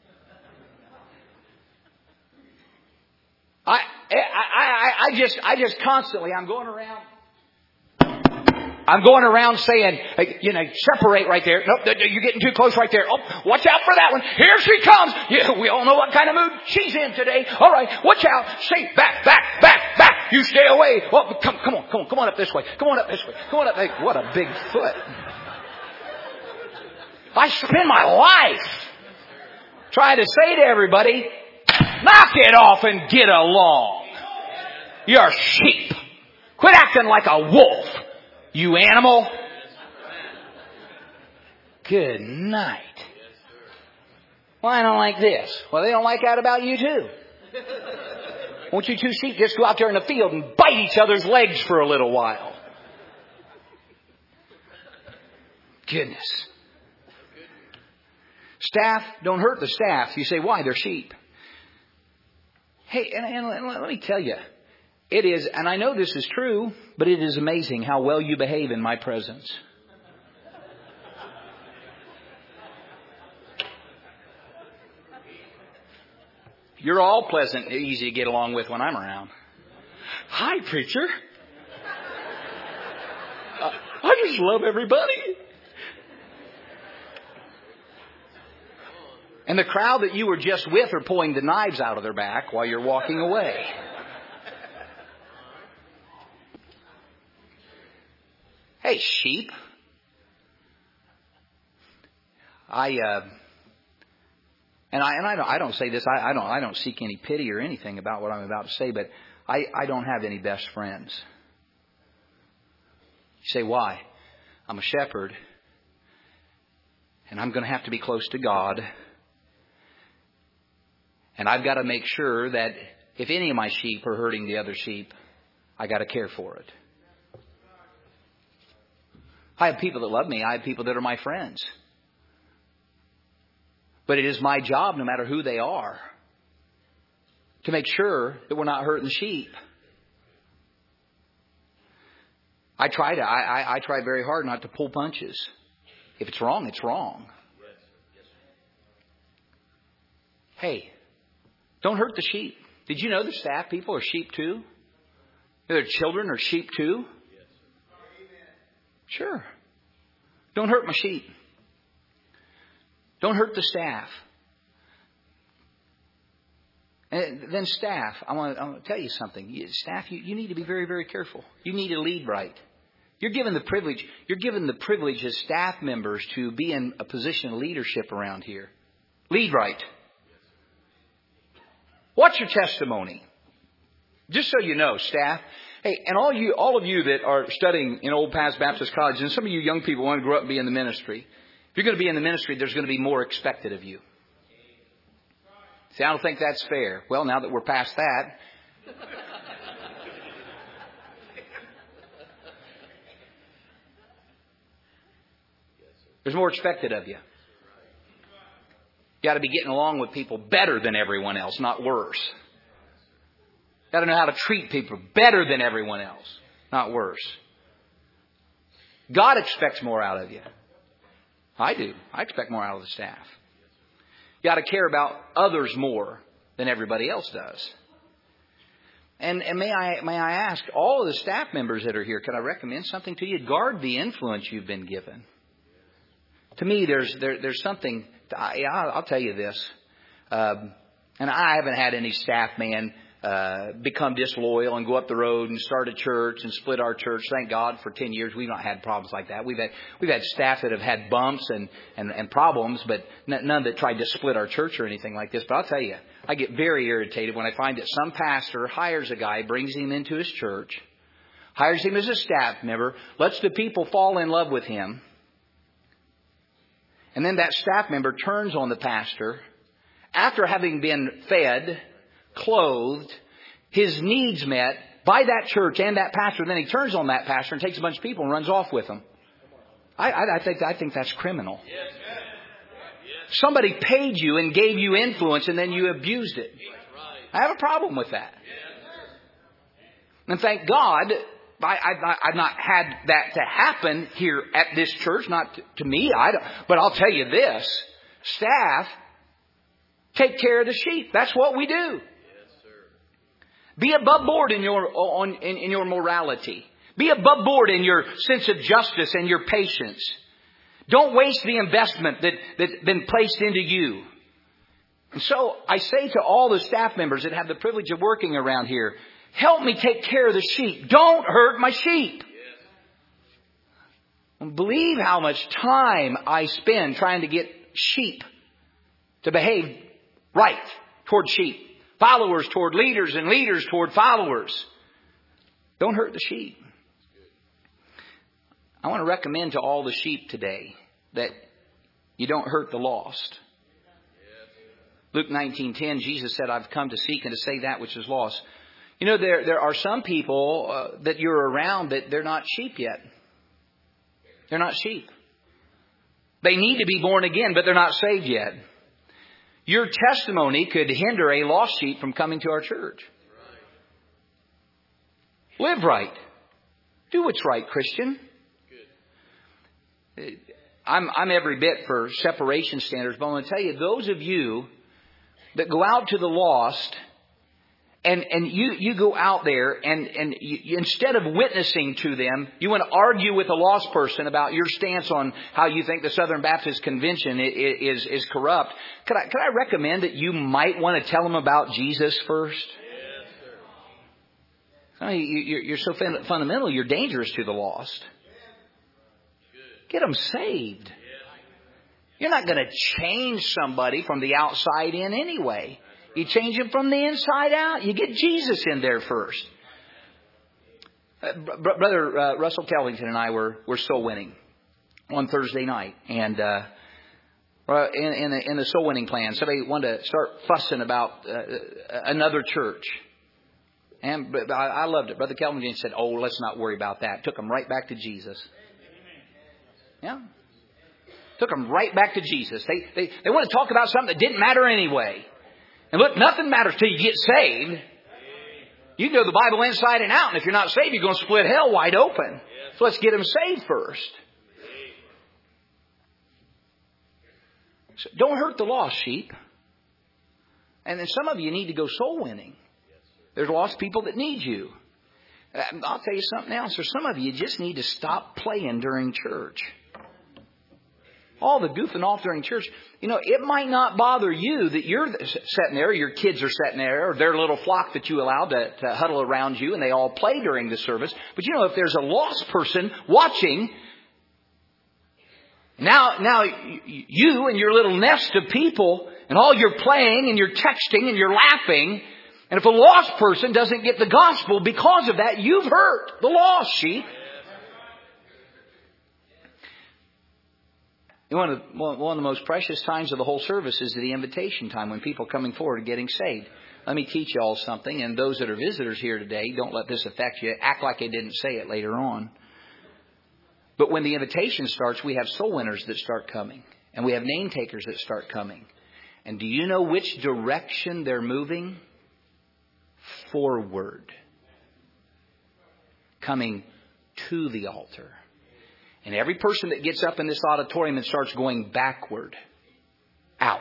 I, I, I, I just, I just constantly, I'm going around. I'm going around saying, you know, separate right there. Nope, you're getting too close right there. Oh, watch out for that one. Here she comes. Yeah, we all know what kind of mood she's in today. All right, watch out. Stay back, back, back, back. You stay away. Oh, come, come on, come on, come on up this way. Come on up this way. Come on up. Hey, what a big foot. I spend my life trying to say to everybody, knock it off and get along. You're sheep. Quit acting like a wolf. You animal. Good night. Well, I don't like this. Well, they don't like that about you too. Won't you two sheep just go out there in the field and bite each other's legs for a little while? Goodness. Staff, don't hurt the staff. You say, why? They're sheep. Hey, and, and let me tell you. It is, and I know this is true, but it is amazing how well you behave in my presence. You're all pleasant and easy to get along with when I'm around. Hi, preacher. Uh, I just love everybody. And the crowd that you were just with are pulling the knives out of their back while you're walking away. Hey, sheep. I uh, and I and I don't I don't say this. I, I don't I don't seek any pity or anything about what I'm about to say, but I, I don't have any best friends. You say, why? I'm a shepherd, and I'm going to have to be close to God, and I've got to make sure that if any of my sheep are hurting the other sheep, I got to care for it. I have people that love me. I have people that are my friends. But it is my job, no matter who they are, to make sure that we're not hurting the sheep. I try to. I, I, I try very hard not to pull punches. If it's wrong, it's wrong. Hey, don't hurt the sheep. Did you know the staff people are sheep too? Their children are sheep too. Sure. Don't hurt my sheep. Don't hurt the staff. And then staff, I want to, I want to tell you something. You, staff, you, you need to be very, very careful. You need to lead right. You're given the privilege. You're given the privilege as staff members to be in a position of leadership around here. Lead right. What's your testimony? Just so you know, staff. Hey, and all you, all of you that are studying in Old Paths Baptist College, and some of you young people want to grow up and be in the ministry. If you're going to be in the ministry, there's going to be more expected of you. See, I don't think that's fair. Well, now that we're past that. There's more expected of you. You got to be getting along with people better than everyone else, not worse. Got to know how to treat people better than everyone else, not worse. God expects more out of you. I do. I expect more out of the staff. You got to care about others more than everybody else does. And, and may I may I ask all of the staff members that are here, can I recommend something to you? Guard the influence you've been given. To me, there's there, there's something. I, I'll tell you this, um, and I haven't had any staff man uh, become disloyal and go up the road and start a church and split our church. Thank God for ten years we've not had problems like that. We've had we've had staff that have had bumps and, and, and problems, but none that tried to split our church or anything like this. But I'll tell you, I get very irritated when I find that some pastor hires a guy, brings him into his church, hires him as a staff member, lets the people fall in love with him, and then that staff member turns on the pastor after having been fed, clothed, his needs met by that church and that pastor. Then he turns on that pastor and takes a bunch of people and runs off with them. I, I, I think I think that's criminal. Somebody paid you and gave you influence, and then you abused it. I have a problem with that. And thank God, I, I, I've not had that to happen here at this church. Not to, to me, I don't. But I'll tell you this: staff take care of the sheep. That's what we do. Be above board in your on in, in your morality. Be above board in your sense of justice and your patience. Don't waste the investment that, that's been placed into you. And so I say to all the staff members that have the privilege of working around here, help me take care of the sheep. Don't hurt my sheep. And believe how much time I spend trying to get sheep to behave right toward sheep. Followers toward leaders and leaders toward followers. Don't hurt the sheep. I want to recommend to all the sheep today that you don't hurt the lost. Luke nineteen ten, Jesus said, I've come to seek and to save that which is lost. You know, there there are some people uh, that you're around that they're not sheep yet. They're not sheep. They need to be born again, but they're not saved yet. Your testimony could hinder a lost sheep from coming to our church. Live right. Do what's right, Christian. I'm, I'm every bit for separation standards, but I'm going to tell you, those of you that go out to the lost and, and you, you go out there and, and you, you, instead of witnessing to them, you want to argue with a lost person about your stance on how you think the Southern Baptist Convention is, is corrupt. Could I, could I recommend that you might want to tell them about Jesus first? Yes, sir. I mean, you, you're so fundamental, you're dangerous to the lost. Get them saved. You're not going to change somebody from the outside in anyway. You change them from the inside out. You get Jesus in there first. Uh, Br- Brother uh, Russell Kellington and I were, were soul winning on Thursday night. And uh, in, in, the, in the soul winning plan, somebody wanted to start fussing about uh, another church. And I, I loved it. Brother Kellington said, oh, let's not worry about that. Took them right back to Jesus. Yeah. Took them right back to Jesus. They, they, they want to talk about something that didn't matter anyway. And look, nothing matters till you get saved. You know the Bible inside and out. And if you're not saved, you're going to split hell wide open. So let's get them saved first. So don't hurt the lost sheep. And then some of you need to go soul winning. There's lost people that need you. I'll tell you something else. There's some of you just need to stop playing during church. All the goofing off during church. You know, it might not bother you that you're sitting there, your kids are sitting there, or their little flock that you allow to, to huddle around you, and they all play during the service. But you know, if there's a lost person watching, now, now you and your little nest of people, and all you're playing, and you're texting, and you're laughing, and if a lost person doesn't get the gospel because of that, you've hurt the lost sheep. One of, the, one of the most precious times of the whole service is the invitation time when people are coming forward and getting saved. Let me teach you all something. And those that are visitors here today, don't let this affect you. Act like I didn't say it later on. But when the invitation starts, we have soul winners that start coming. And we have name takers that start coming. And do you know which direction they're moving? Forward. Coming to the altar. And every person that gets up in this auditorium and starts going backward, out.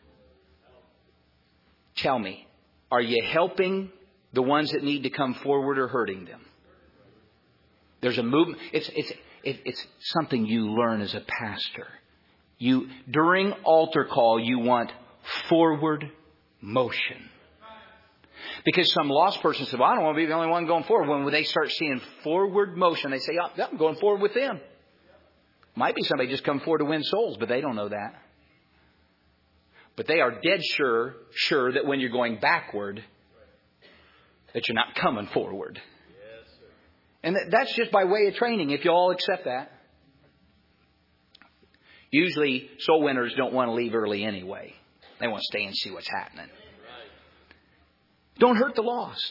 Tell me, are you helping the ones that need to come forward or hurting them? There's a movement. It's it's it's something you learn as a pastor. You during altar call, you want forward motion. Because some lost person said, well, I don't want to be the only one going forward. When they start seeing forward motion, they say, oh, I'm going forward with them. Might be somebody just come forward to win souls, but they don't know that. But they are dead sure, sure that when you're going backward, that you're not coming forward. Yes, sir. And that's just by way of training, if you all accept that. Usually, soul winners don't want to leave early anyway. They want to stay and see what's happening. Right. Don't hurt the lost.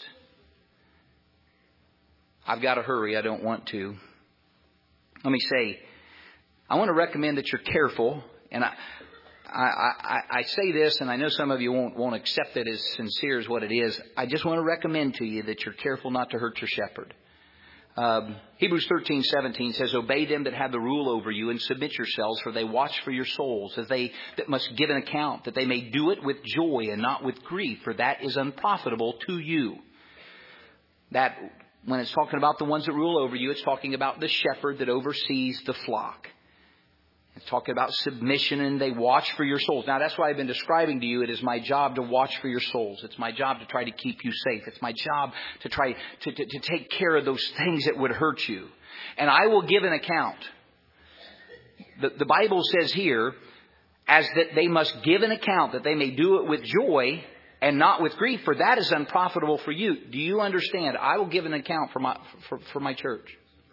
I've got to hurry. I don't want to. Let me say, I want to recommend that you're careful. And I, I, I, I say this, and I know some of you won't, won't accept it as sincere as what it is. I just want to recommend to you that you're careful not to hurt your shepherd. Um, Hebrews thirteen seventeen says, obey them that have the rule over you and submit yourselves, for they watch for your souls, as they that must give an account, that they may do it with joy and not with grief, for that is unprofitable to you. That, when it's talking about the ones that rule over you, it's talking about the shepherd that oversees the flock. It's talking about submission, and they watch for your souls. Now, that's why I've been describing to you. It is my job to watch for your souls. It's my job to try to keep you safe. It's my job to try to, to, to take care of those things that would hurt you. And I will give an account. The, the Bible says here, as that they must give an account, that they may do it with joy and not with grief, for that is unprofitable for you. Do you understand? I will give an account for my, for, for my church.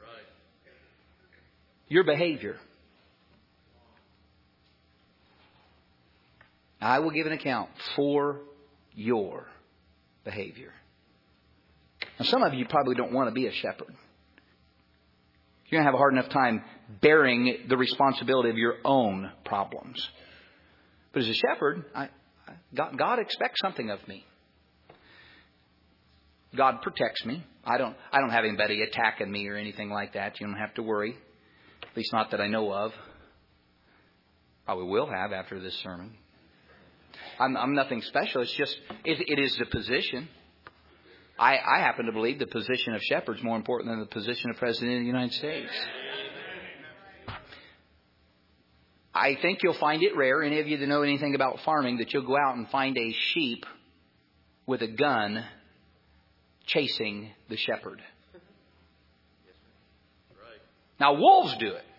Your behavior. I will give an account for your behavior. Now, some of you probably don't want to be a shepherd. You're going to have a hard enough time bearing the responsibility of your own problems. But as a shepherd, I, God, God expects something of me. God protects me. I don't, I don't have anybody attacking me or anything like that. You don't have to worry. At least not that I know of. Probably will have after this sermon. I'm, I'm nothing special. It's just, it, it is the position. I, I happen to believe the position of shepherd is more important than the position of President of the United States. I think you'll find it rare, any of you that know anything about farming, that you'll go out and find a sheep with a gun chasing the shepherd. Now, wolves do it.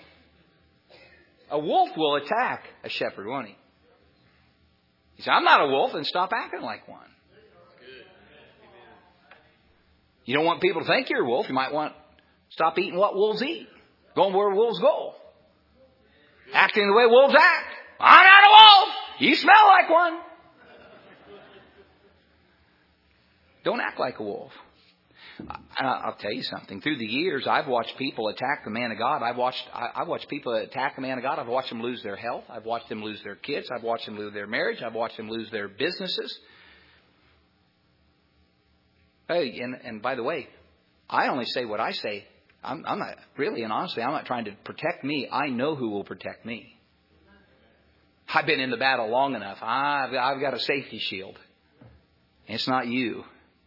A wolf will attack a shepherd, won't he? He said, I'm not a wolf, and stop acting like one. You don't want people to think you're a wolf. You might want to stop eating what wolves eat. Going where wolves go. Acting the way wolves act. I'm not a wolf. You smell like one. Don't act like a wolf. I'll tell you something. Through the years, I've watched people attack the man of God. I've watched I've watched people attack the man of God. I've watched them lose their health. I've watched them lose their kids. I've watched them lose their marriage. I've watched them lose their businesses. Hey, and, and by the way, I only say what I say. I'm, I'm not really and honestly, I'm not trying to protect me. I know who will protect me. I've been in the battle long enough. I've, I've got a safety shield. It's not you.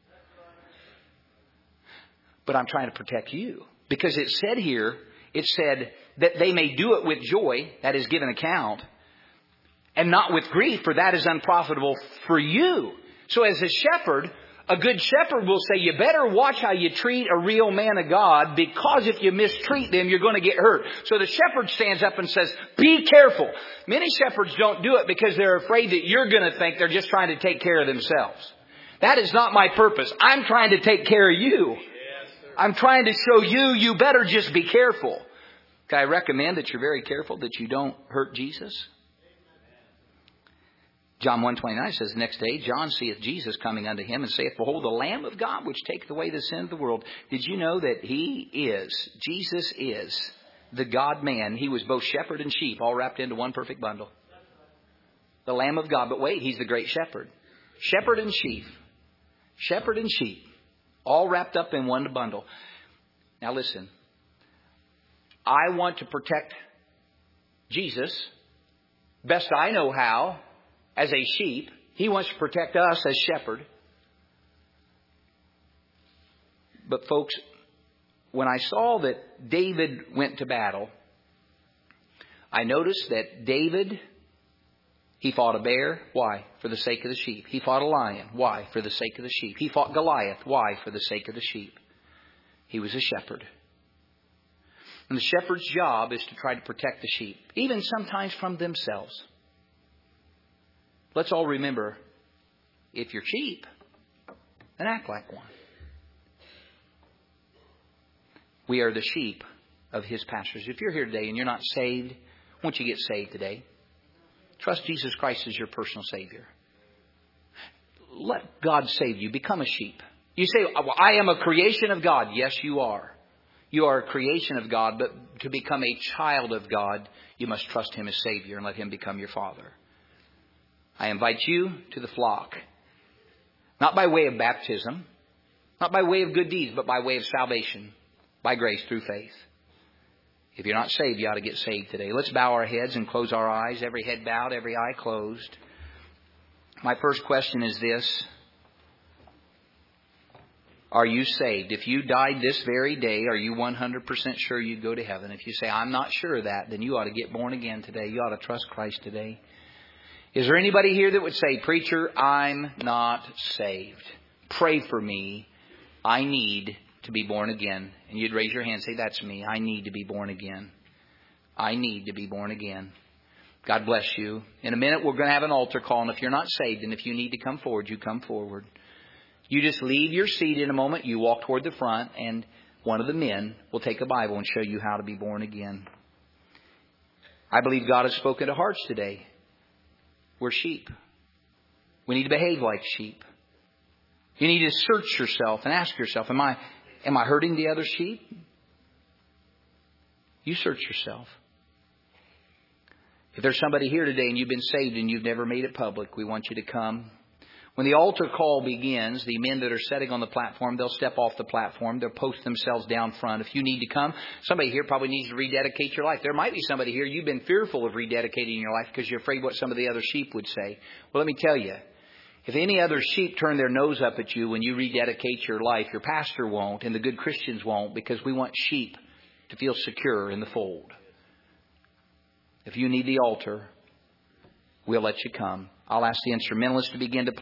But I'm trying to protect you. Because it said here, it said that they may do it with joy, that is, give an account, and not with grief, for that is unprofitable for you. So as a shepherd, a good shepherd will say, you better watch how you treat a real man of God, because if you mistreat them, you're going to get hurt. So the shepherd stands up and says, be careful. Many shepherds don't do it because they're afraid that you're going to think they're just trying to take care of themselves. That is not my purpose. I'm trying to take care of you. I'm trying to show you, you better just be careful. Can I recommend that you're very careful that you don't hurt Jesus? John one twenty-nine says, the next day, John seeth Jesus coming unto him and saith, behold, the Lamb of God, which taketh away the sin of the world. Did you know that he is, Jesus is the God-man? He was both shepherd and sheep, all wrapped into one perfect bundle. The Lamb of God. But wait, he's the great shepherd. Shepherd and sheep. Shepherd and sheep. All wrapped up in one bundle. Now listen. I want to protect Jesus best I know how as a sheep. He wants to protect us as shepherd. But folks, when I saw that David went to battle, I noticed that David He fought a bear. Why? For the sake of the sheep. He fought a lion. Why? For the sake of the sheep. He fought Goliath. Why? For the sake of the sheep. He was a shepherd. And the shepherd's job is to try to protect the sheep, even sometimes from themselves. Let's all remember, if you're sheep, then act like one. We are the sheep of His pastures. If you're here today and you're not saved, won't you get saved today? Trust Jesus Christ as your personal Savior. Let God save you. Become a sheep. You say, well, I am a creation of God. Yes, you are. You are a creation of God, but to become a child of God, you must trust Him as Savior and let Him become your Father. I invite you to the flock. Not by way of baptism, not by way of good deeds, but by way of salvation, by grace through faith. If you're not saved, you ought to get saved today. Let's bow our heads and close our eyes. Every head bowed, every eye closed. My first question is this. Are you saved? If you died this very day, are you one hundred percent sure you'd go to heaven? If you say, I'm not sure of that, then you ought to get born again today. You ought to trust Christ today. Is there anybody here that would say, Preacher, I'm not saved. Pray for me. I need to be born again. And you'd raise your hand and say, that's me. I need to be born again. I need to be born again. God bless you. In a minute, we're going to have an altar call. And if you're not saved and if you need to come forward, you come forward. You just leave your seat in a moment. You walk toward the front and one of the men will take a Bible and show you how to be born again. I believe God has spoken to hearts today. We're sheep. We need to behave like sheep. You need to search yourself and ask yourself, am I, am I hurting the other sheep? You search yourself. If there's somebody here today and you've been saved and you've never made it public, we want you to come. When the altar call begins, the men that are sitting on the platform, they'll step off the platform. They'll post themselves down front. If you need to come, somebody here probably needs to rededicate your life. There might be somebody here, you've been fearful of rededicating your life because you're afraid what some of the other sheep would say. Well, let me tell you, if any other sheep turn their nose up at you when you rededicate your life, your pastor won't and the good Christians won't, because we want sheep to feel secure in the fold. If you need the altar, we'll let you come. I'll ask the instrumentalists to begin to play.